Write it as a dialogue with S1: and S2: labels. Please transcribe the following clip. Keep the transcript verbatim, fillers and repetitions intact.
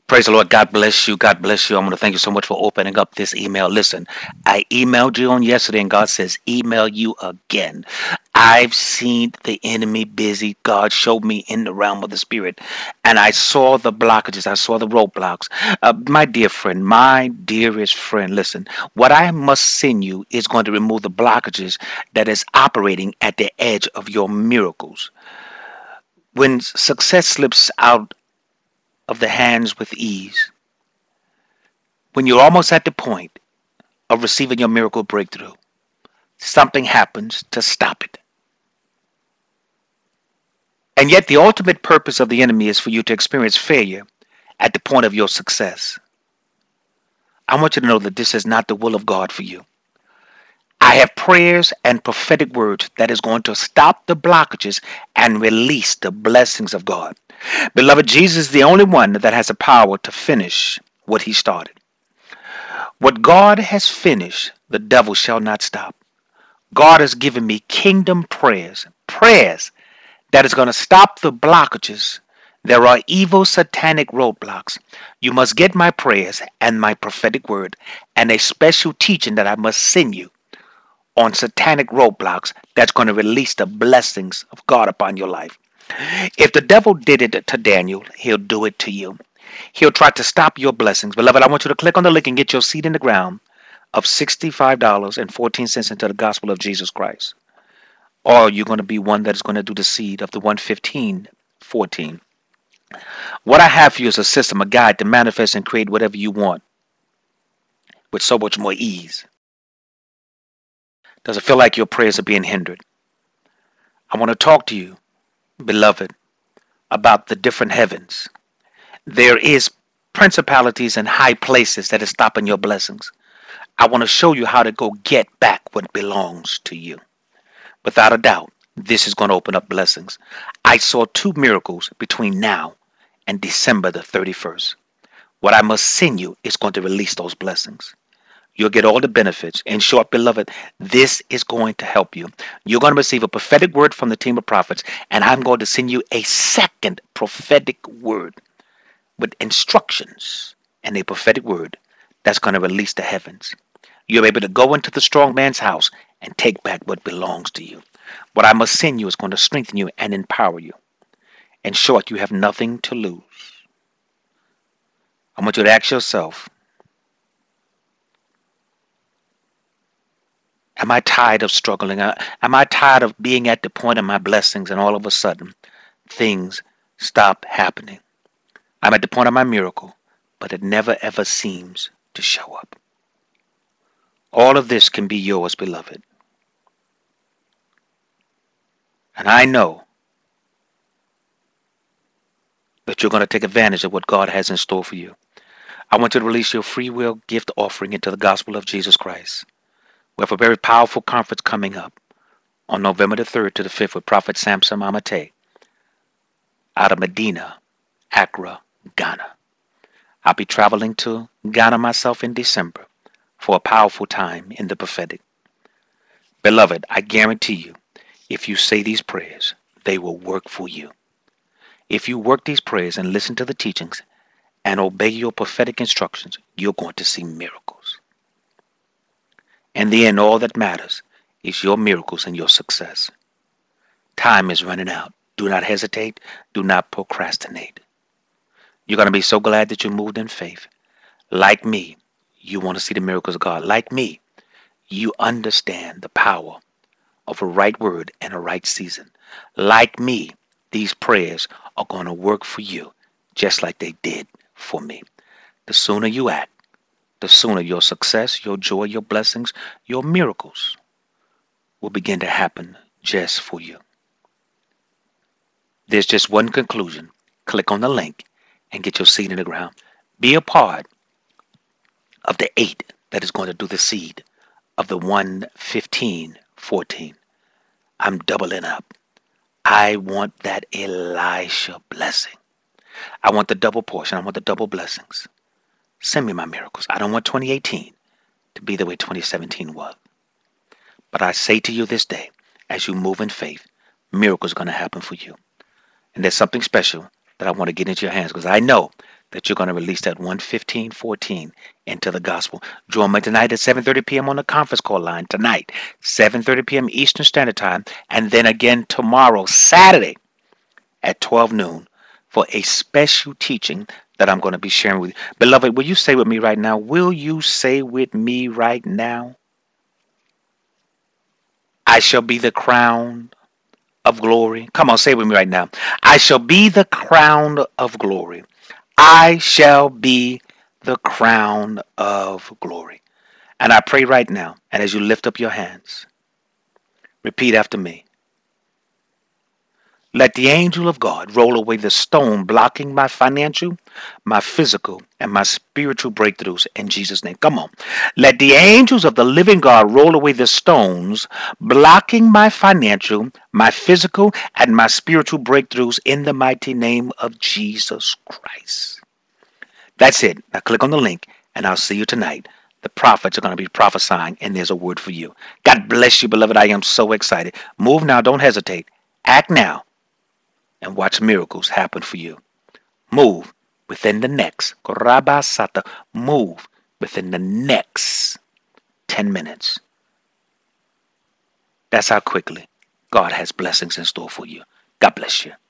S1: Praise the Lord. God bless you. God bless you. I want to thank you so much for opening up this email. Listen, I emailed you on yesterday, and God says, email you again. I've seen the enemy busy. God showed me in the realm of the spirit, and I saw the blockages. I saw the roadblocks. Uh, my dear friend, my dearest friend, listen, what I must send you is going to remove the blockages that is operating at the edge of your miracles. When success slips out of the hands with ease, when you're almost at the point of receiving your miracle breakthrough, something happens to stop it. And yet, the ultimate purpose of the enemy is for you to experience failure at the point of your success. I want you to know that this is not the will of God for you. I have prayers and prophetic words that is going to stop the blockages and release the blessings of God. Beloved, Jesus is the only one that has the power to finish what he started. What God has finished, the devil shall not stop. God has given me kingdom prayers, prayers that is going to stop the blockages. There are evil satanic roadblocks. You must get my prayers and my prophetic word and a special teaching that I must send you on satanic roadblocks that's going to release the blessings of God upon your life. If the devil did it to Daniel, he'll do it to you. He'll try to stop your blessings. Beloved, I want you to click on the link and get your seed in the ground of sixty-five dollars and fourteen cents into the gospel of Jesus Christ. Or you're going to be one that is going to do the seed of the one fifteen fourteen. What I have for you is a system, a guide to manifest and create whatever you want with so much more ease. Does it feel like your prayers are being hindered? I want to talk to you, beloved, about the different heavens. There is principalities and high places that are stopping your blessings. I want to show you how to go get back what belongs to you. Without a doubt, this is going to open up blessings. I saw two miracles between now and December the thirty-first. What I must send you is going to release those blessings. You'll get all the benefits. In short, beloved, this is going to help you. You're going to receive a prophetic word from the team of prophets, and I'm going to send you a second prophetic word with instructions and a prophetic word that's going to release the heavens. You're able to go into the strong man's house and take back what belongs to you. What I must send you is going to strengthen you and empower you. In short, you have nothing to lose. I want you to ask yourself, am I tired of struggling? Uh, Am I tired of being at the point of my blessings and all of a sudden things stop happening? I'm at the point of my miracle, but it never ever seems to show up. All of this can be yours, beloved. And I know that you're going to take advantage of what God has in store for you. I want you to release your free will gift offering into the gospel of Jesus Christ. We have a very powerful conference coming up on November the third to the fifth with Prophet Samson Amate out of Medina, Accra, Ghana. I'll be traveling to Ghana myself in December for a powerful time in the prophetic. Beloved, I guarantee you, if you say these prayers, they will work for you. If you work these prayers and listen to the teachings and obey your prophetic instructions, you're going to see miracles. In the end, all that matters is your miracles and your success. Time is running out. Do not hesitate. Do not procrastinate. You're going to be so glad that you moved in faith. Like me, you want to see the miracles of God. Like me, you understand the power of a right word and a right season. Like me, these prayers are going to work for you just like they did for me. The sooner you act, the sooner your success, your joy, your blessings, your miracles will begin to happen just for you. There's just one conclusion. Click on the link and get your seed in the ground. Be a part of the eight that is going to do the seed of the one fifteen fourteen. I'm doubling up. I want that Elisha blessing. I want the double portion. I want the double blessings. Send me my miracles. I don't want twenty eighteen to be the way twenty seventeen was. But I say to you this day, as you move in faith, miracles are going to happen for you. And there's something special that I want to get into your hands because I know that you're going to release that one fifteen fourteen into the gospel. Join me tonight at seven thirty p m on the conference call line. Tonight, seven thirty p m Eastern Standard Time. And then again tomorrow, Saturday, at twelve noon for a special teaching that I'm going to be sharing with you. Beloved, will you say with me right now? Will you say with me right now? I shall be the crown of glory. Come on, say it with me right now. I shall be the crown of glory. I shall be the crown of glory. And I pray right now, and as you lift up your hands, repeat after me. Let the angel of God roll away the stone blocking my financial, my physical, and my spiritual breakthroughs in Jesus' name. Come on. Let the angels of the living God roll away the stones blocking my financial, my physical, and my spiritual breakthroughs in the mighty name of Jesus Christ. That's it. Now click on the link, and I'll see you tonight. The prophets are going to be prophesying, and there's a word for you. God bless you, beloved. I am so excited. Move now. Don't hesitate. Act now. And watch miracles happen for you. Move within the next. Move within the next ten minutes. That's how quickly God has blessings in store for you. God bless you.